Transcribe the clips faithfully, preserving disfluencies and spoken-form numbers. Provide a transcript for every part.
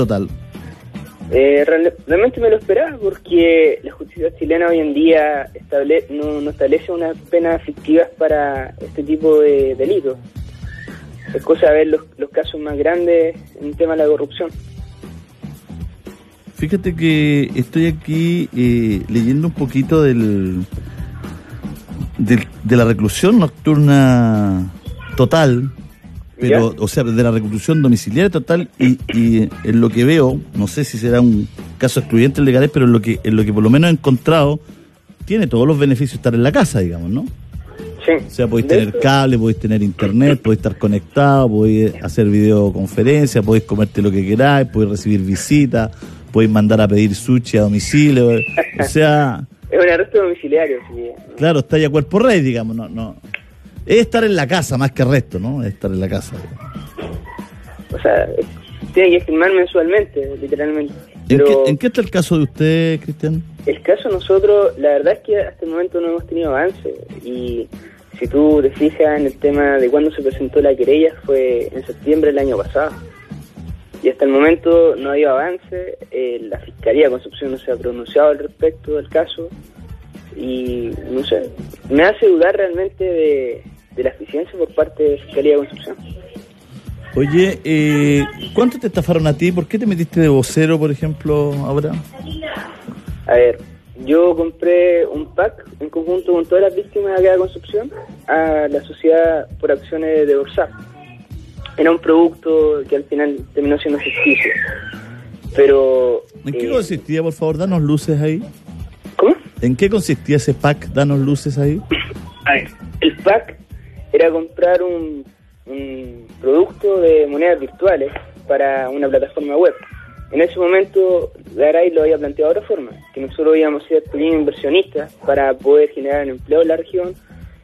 total? Eh, real, realmente me lo esperaba, porque la justicia chilena hoy en día estable, no, no establece unas penas fictivas para este tipo de delitos. Es cosa de ver los, los casos más grandes en el tema de la corrupción. Fíjate que estoy aquí eh, leyendo un poquito del, del de la reclusión nocturna total, pero, ¿ya? O sea, de la reclusión domiciliaria total, y, y en lo que veo, no sé si será un caso excluyente legal, pero en lo que en lo que por lo menos he encontrado, tiene todos los beneficios de estar en la casa, digamos, ¿no? Sí. O sea, podéis tener cable, podéis tener internet, podéis estar conectado, podéis hacer videoconferencia, podéis comerte lo que queráis, podéis recibir visitas, podéis mandar a pedir sushi a domicilio, o sea... Es un arresto domiciliario, sí. Claro, está ya cuerpo rey, digamos, no, no... Es estar en la casa más que arresto, ¿no? Es estar en la casa. O sea, tiene que firmar mensualmente, literalmente. Pero ¿En, qué, ¿En qué está el caso de usted, Cristian? El caso nosotros, la verdad es que hasta el momento no hemos tenido avance. Y si tú te fijas en el tema de cuándo se presentó la querella, fue en septiembre del año pasado. Y hasta el momento no ha habido avance. Eh, la Fiscalía de Concepción no se ha pronunciado al respecto del caso. Y no sé, me hace dudar realmente de, de la eficiencia por parte de la Fiscalía de Concepción. Oye, eh, ¿cuánto te estafaron a ti? ¿Por qué te metiste de vocero, por ejemplo, ahora? A ver, yo compré un pack en conjunto con todas las víctimas de acá de Concepción a la Sociedad por Acciones de Orsap. Era un producto que al final terminó siendo ficticio. Pero... ¿En qué eh, consistía, por favor? Danos luces ahí. ¿Cómo? ¿En qué consistía ese pack? Danos luces ahí. A ver, el pack era comprar un, un producto de monedas virtuales para una plataforma web. En ese momento, Garay lo había planteado de otra forma, que nosotros íbamos a ser pequeños inversionistas para poder generar empleo en la región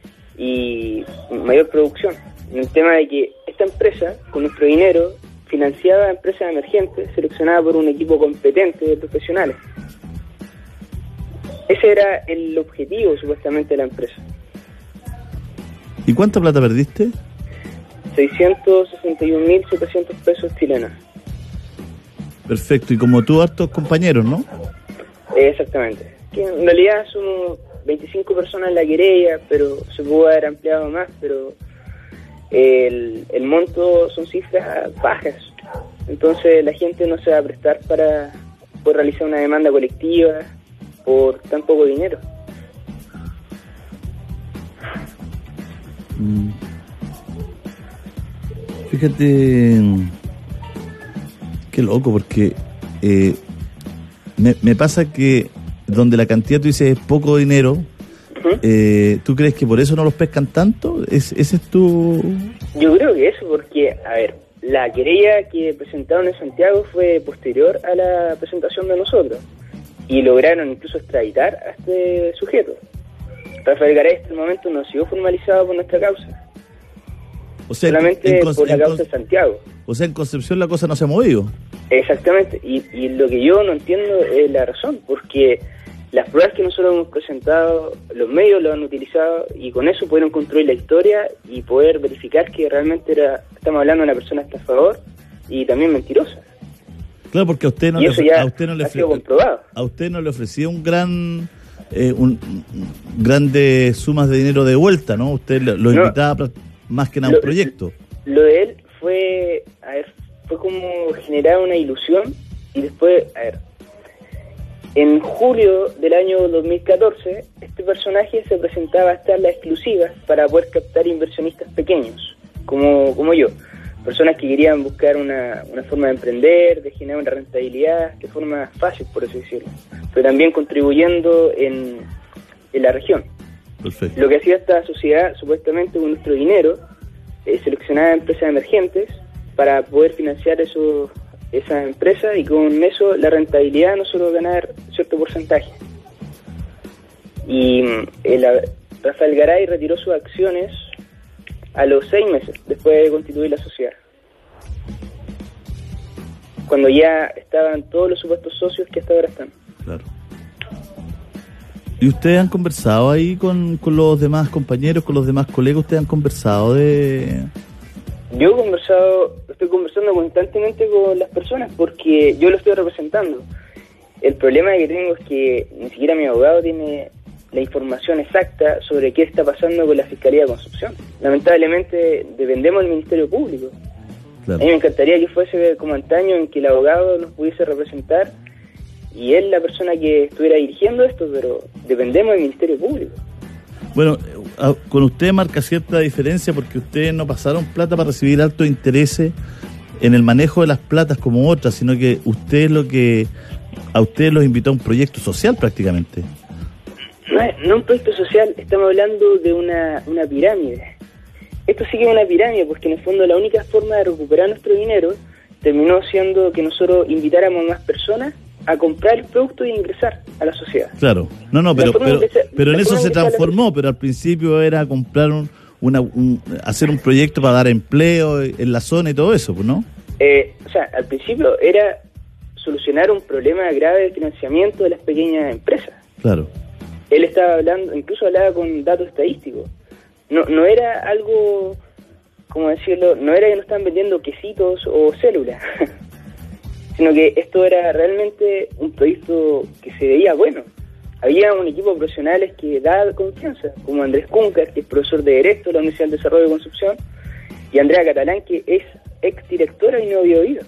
y mayor producción. En el tema de que esta empresa, con nuestro dinero, financiaba empresas emergentes seleccionadas por un equipo competente de profesionales. Ese era el objetivo, supuestamente, de la empresa. ¿Y cuánta plata perdiste? seiscientos sesenta y un mil setecientos pesos chilenos. Perfecto, y como tú, hartos compañeros, ¿no? Eh, exactamente. Que en realidad son veinticinco personas en la querella, pero se pudo haber ampliado más, pero el, el monto son cifras bajas. Entonces la gente no se va a prestar para poder realizar una demanda colectiva por tan poco dinero. Mm. Fíjate, qué loco, porque eh, me, me pasa que donde la cantidad, tú dices, es poco dinero, uh-huh. eh, ¿tú crees que por eso no los pescan tanto? ¿Es, ¿Ese es tu...? Yo creo que eso, porque, a ver, la querella que presentaron en Santiago fue posterior a la presentación de nosotros, y lograron incluso extraditar a este sujeto. Rafael Garay hasta el momento no ha sido formalizado por nuestra causa. O sea, solamente en, en, por la en, causa de Santiago. O sea, en Concepción la cosa no se ha movido. Exactamente, y, y lo que yo no entiendo es la razón, porque las pruebas que nosotros hemos presentado, los medios lo han utilizado, y con eso pudieron construir la historia y poder verificar que realmente era, estamos hablando de una persona estafador y también mentirosa. Claro, porque a usted no, y le, eso ya a usted no le ha sido comprobado. A usted no le ofrecía un gran... Eh, un, un grandes sumas de dinero de vuelta, ¿no? Usted lo, lo no, invitaba más que nada a un proyecto. Lo de él fue, a ver, fue como generar una ilusión, y después, a ver, en julio del año dos mil catorce, este personaje se presentaba a estar la exclusiva para poder captar inversionistas pequeños, como, como yo, personas que querían buscar una, una forma de emprender, de generar una rentabilidad de forma fácil, por así decirlo, pero también contribuyendo en, en la región. Perfecto. Lo que hacía esta sociedad, supuestamente con nuestro dinero, eh, seleccionaba empresas emergentes para poder financiar eso, esa empresa, y con eso la rentabilidad nosotros ganar cierto porcentaje. Y el, Rafael Garay retiró sus acciones a los seis meses después de constituir la sociedad, cuando ya estaban todos los supuestos socios que hasta ahora están. Claro. ¿Y ustedes han conversado ahí con, con los demás compañeros, con los demás colegas? ¿Ustedes han conversado de Yo he conversado, estoy conversando constantemente con las personas porque yo lo estoy representando. El problema que tengo es que ni siquiera mi abogado tiene la información exacta sobre qué está pasando con la Fiscalía de Concepción. Lamentablemente dependemos del Ministerio Público. Claro. A mí me encantaría que fuese como antaño, en que el abogado nos pudiese representar y él la persona que estuviera dirigiendo esto, pero dependemos del Ministerio Público. Bueno, con usted marca cierta diferencia porque ustedes no pasaron plata para recibir altos intereses en el manejo de las platas como otras, sino que usted es lo que a ustedes los invitó a un proyecto social prácticamente. No es no un proyecto social, estamos hablando de una, una pirámide. Esto sí que es una pirámide, porque en el fondo la única forma de recuperar nuestro dinero terminó siendo que nosotros invitáramos a más personas a comprar el producto y ingresar a la sociedad. Claro, no, no, pero pero, se, pero en eso se transformó, pero al principio era comprar un, una, un, hacer un proyecto para dar empleo en la zona y todo eso, ¿no? Eh, o sea, al principio era solucionar un problema grave de financiamiento de las pequeñas empresas. Claro. Él estaba hablando, incluso hablaba con datos estadísticos. No, no era algo, ¿cómo decirlo? No era que nos estaban vendiendo quesitos o células, sino que esto era realmente un proyecto que se veía bueno. Había un equipo de profesionales que da confianza, como Andrés Cuncar, que es profesor de Derecho de la Universidad del Desarrollo de Concepción, y Andrea Catalán, que es exdirectora de Innovio Viva.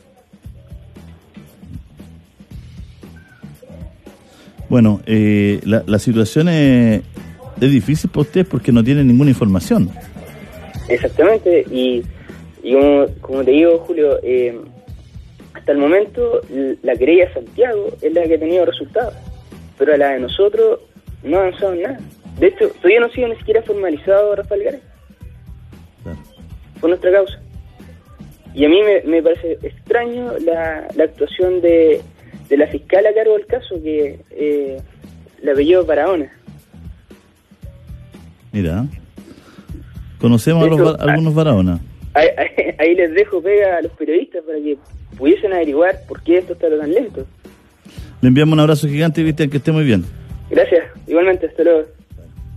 Bueno, eh, la, la situación es, es difícil para ustedes porque no tienen ninguna información. Exactamente, y, y como, como te digo, Julio, eh, hasta el momento la querella de Santiago es la que ha tenido resultados, pero a la de nosotros no ha avanzado en nada. De hecho, todavía no ha sido ni siquiera formalizado Rafael Garay. Claro. Por nuestra causa. Y a mí me, me parece extraño la, la actuación de... de la fiscal a cargo del caso, que eh, le apellido Barahona. Mira, conocemos hecho, a, los, a algunos Barahona. Ahí, ahí, ahí les dejo pega a los periodistas para que pudiesen averiguar por qué esto está tan lento. Le enviamos un abrazo gigante y Cristian, que esté muy bien. Gracias, igualmente, hasta luego.